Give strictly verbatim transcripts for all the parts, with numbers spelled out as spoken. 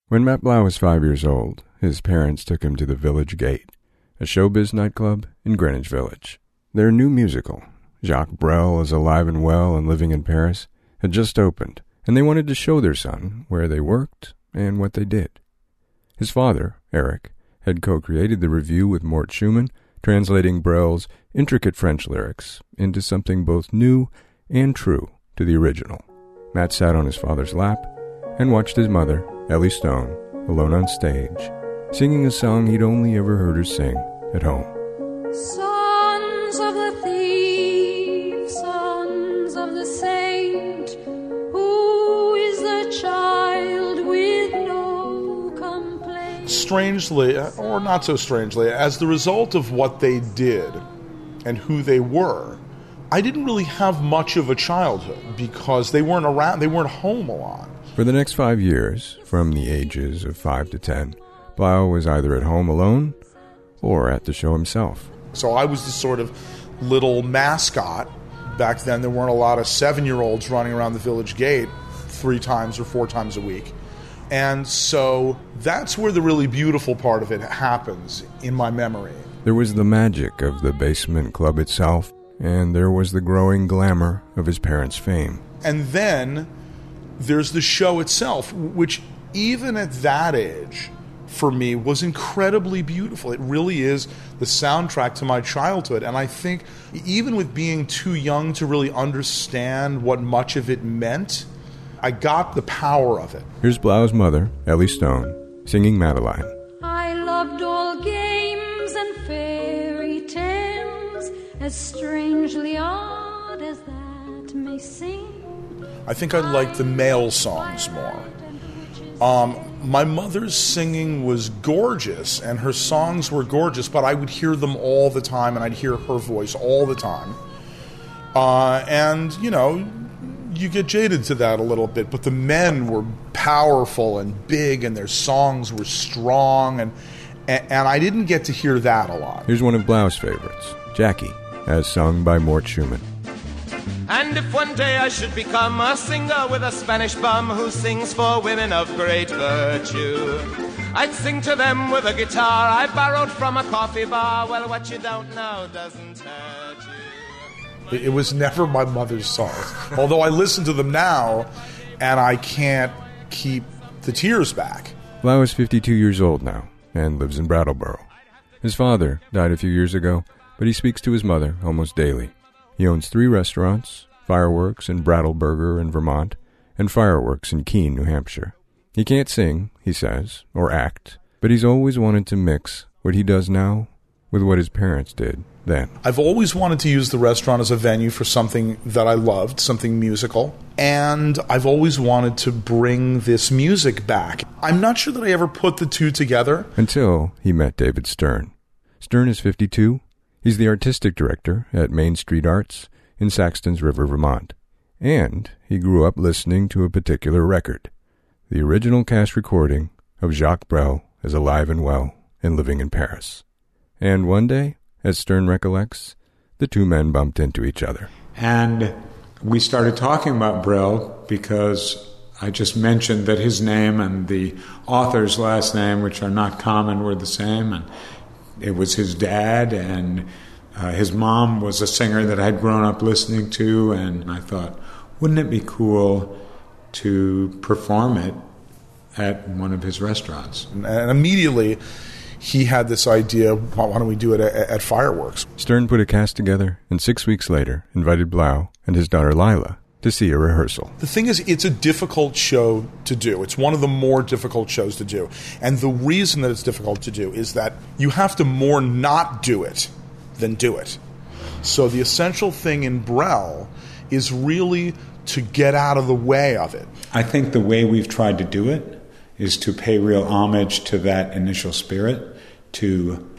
When Matt Blau was five years old, his parents took him to the Village Gate, a showbiz nightclub in Greenwich Village. Their new musical, Jacques Brel is Alive and Well and Living in Paris, had just opened, and they wanted to show their son where they worked and what they did. His father, Eric, had co-created the revue with Mort Schumann, translating Brel's intricate French lyrics into something both new and true to the original. Matt sat on his father's lap and watched his mother, Ellie Stone, alone on stage, singing a song he'd only ever heard her sing at home. Sons of the thief, sons of the saint, who is the child with no complaint? Strangely, or not so strangely, as the result of what they did and who they were, I didn't really have much of a childhood because they weren't around, they weren't home a lot. For the next five years, from the ages of five to ten, Blau was either at home alone or at the show himself. So I was the sort of little mascot. Back then, there weren't a lot of seven-year-olds running around the Village Gate three times or four times a week. And so that's where the really beautiful part of it happens in my memory. There was the magic of the basement club itself, and there was the growing glamour of his parents' fame. And then there's the show itself, which even at that age, for me, was incredibly beautiful. It really is the soundtrack to my childhood. And I think even with being too young to really understand what much of it meant, I got the power of it. Here's Blau's mother, Ellie Stone, singing Madeline. I loved all games and fairy tales, as strangely odd as that may seem. I think I liked the male songs more. Um, my mother's singing was gorgeous, and her songs were gorgeous, but I would hear them all the time, and I'd hear her voice all the time. Uh, and, you know, you get jaded to that a little bit, but the men were powerful and big, and their songs were strong, and, and, and I didn't get to hear that a lot. Here's one of Blau's favorites, Jackie, as sung by Mort Schumann. And if one day I should become a singer with a Spanish bum who sings for women of great virtue, I'd sing to them with a guitar I borrowed from a coffee bar. Well, what you don't know doesn't hurt you. It was never my mother's songs. Although I listen to them now, and I can't keep the tears back. Blau is fifty-two years old now and lives in Brattleboro. His father died a few years ago, but he speaks to his mother almost daily. He owns three restaurants, Fireworks in Brattleboro in Vermont, and Fireworks in Keene, New Hampshire. He can't sing, he says, or act, but he's always wanted to mix what he does now with what his parents did then. I've always wanted to use the restaurant as a venue for something that I loved, something musical, and I've always wanted to bring this music back. I'm not sure that I ever put the two together. Until he met David Stern. Stern is fifty-two. He's the artistic director at Main Street Arts in Saxton's River, Vermont. And he grew up listening to a particular record, the original cast recording of Jacques Brel as Alive and Well and Living in Paris. And one day, as Stern recollects, the two men bumped into each other. And we started talking about Brel because I just mentioned that his name and the author's last name, which are not common, were the same, and it was his dad, and uh, his mom was a singer that I'd grown up listening to, and I thought, wouldn't it be cool to perform it at one of his restaurants? And immediately, he had this idea, why don't we do it at, at Fireworks? Stern put a cast together, and six weeks later invited Blau and his daughter Lila to see a rehearsal. The thing is, it's a difficult show to do. It's one of the more difficult shows to do. And the reason that it's difficult to do is that you have to more not do it than do it. So the essential thing in Brel is really to get out of the way of it. I think the way we've tried to do it is to pay real homage to that initial spirit, to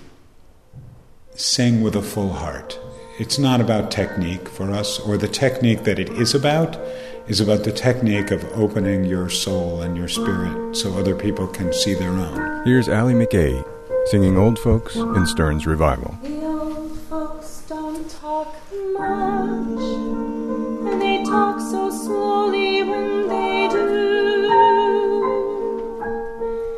sing with a full heart. It's not about technique for us, or the technique that it is about is about the technique of opening your soul and your spirit so other people can see their own. Here's Allie McKay singing Old Folks in Stern's revival. The old folks don't talk much, and they talk so slowly when they do.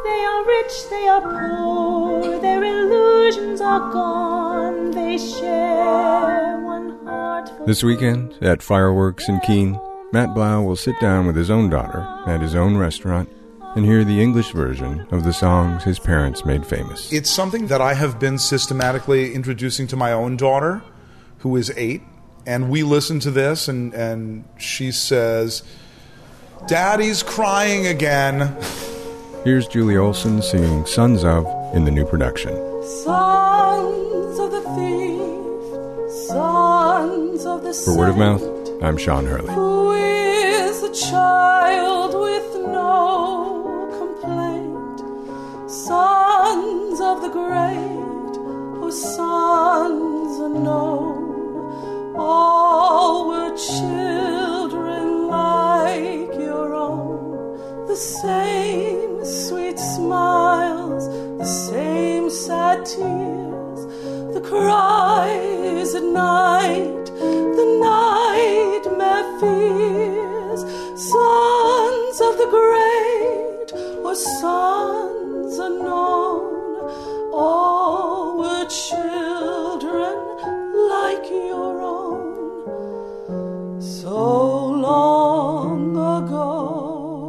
They are rich, they are poor, their illusions are gone. They share one heart. For This weekend, at Fireworks in Keene, Matt Blau will sit down with his own daughter at his own restaurant and hear the English version of the songs his parents made famous. It's something that I have been systematically introducing to my own daughter, who is eight, and we listen to this, and, and she says, "Daddy's crying again." Here's Julie Olson singing Sons of in the new production. Sons of the thief, sons of the For Word of Mouth, I'm Sean Hurley. Who is a child with no complaint? Sons of the great, oh sons unknown, all were children like your own. The same sweet smiles, the same sad tears, the cries at night, the nightmare fears. Sons of the great, or sons unknown, all were children like your own. So long ago,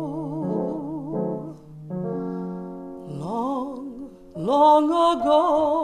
long, long ago.